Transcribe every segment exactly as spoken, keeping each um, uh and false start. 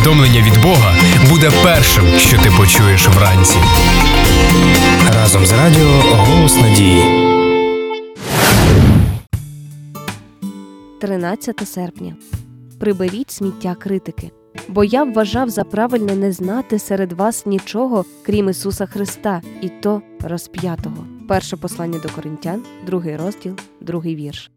повідомлення від Бога буде першим, що ти почуєш вранці. Разом з радіо «Голос надії». тринадцяте серпня. Приберіть сміття критики. Бо я вважав за правильне не знати серед вас нічого, крім Ісуса Христа, і то розп'ятого. Перше послання до Коринтян, другий розділ, другий вірш.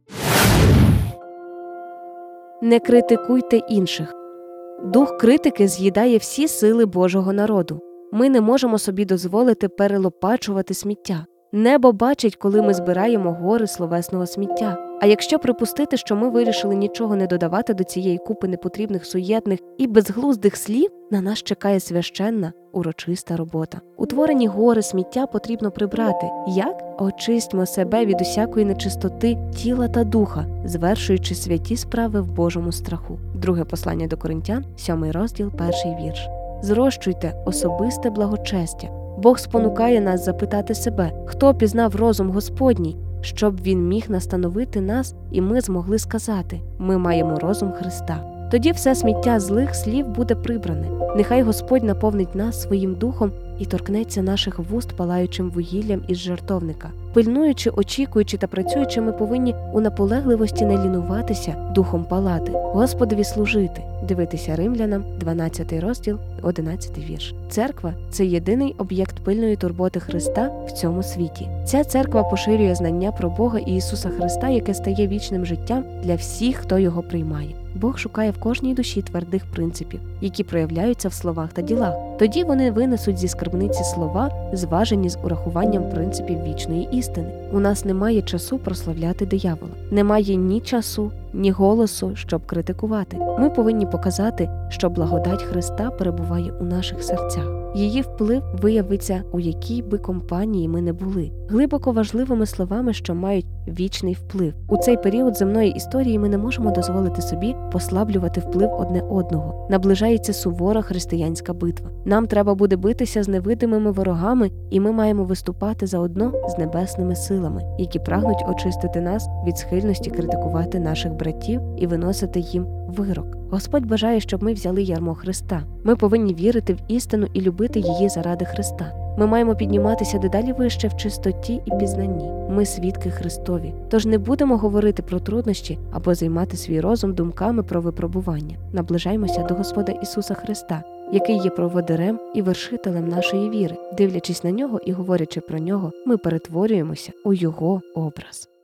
Не критикуйте інших. Дух критики з'їдає всі сили Божого народу. Ми не можемо собі дозволити перелопачувати сміття. Небо бачить, коли ми збираємо гори словесного сміття. А якщо припустити, що ми вирішили нічого не додавати до цієї купи непотрібних, суєтних і безглуздих слів, на нас чекає священна, урочиста робота. Утворені гори сміття потрібно прибрати. Як? Очистьмо себе від усякої нечистоти тіла та духа, звершуючи святі справи в Божому страху. Друге послання до Коринтян, сьомий розділ, перший вірш. Зрощуйте особисте благочестя. Бог спонукає нас запитати себе, хто пізнав розум Господній, щоб він міг настановити нас, і ми змогли сказати: ми маємо розум Христа. Тоді все сміття злих слів буде прибране. Нехай Господь наповнить нас своїм духом і торкнеться наших вуст палаючим вугіллям із жертовника. Пильнуючи, очікуючи та працюючи, ми повинні у наполегливості не лінуватися, духом палати, Господові служити. Дивитися Римлянам, дванадцятий розділ, одинадцятий вірш. Церква – це єдиний об'єкт пильної турботи Христа в цьому світі. Ця церква поширює знання про Бога і Ісуса Христа, яке стає вічним життям для всіх, хто його приймає. Бог шукає в кожній душі твердих принципів, які проявляються в словах та ділах. Тоді вони винесуть зі скарбниці слова, зважені з урахуванням принципів вічної істини. У нас немає часу прославляти диявола. Немає ні часу, ні голосу, щоб критикувати. Ми повинні показати, що благодать Христа перебуває у наших серцях. Її вплив виявиться, у якій би компанії ми не були. Глибоко важливими словами, що мають вічний вплив. У цей період земної історії ми не можемо дозволити собі послаблювати вплив одне одного. Наближається сувора християнська битва. Нам треба буде битися з невидимими ворогами, і ми маємо виступати заодно з небесними силами, які прагнуть очистити нас від схильності критикувати наших братів і виносити їм вирок. Господь бажає, щоб ми взяли ярмо Христа. Ми повинні вірити в істину і любити її заради Христа. Ми маємо підніматися дедалі вище в чистоті і пізнанні. Ми свідки Христові. Тож не будемо говорити про труднощі або займати свій розум думками про випробування. Наближаймося до Господа Ісуса Христа, який є проводирем і вершителем нашої віри. Дивлячись на Нього і говорячи про Нього, ми перетворюємося у Його образ.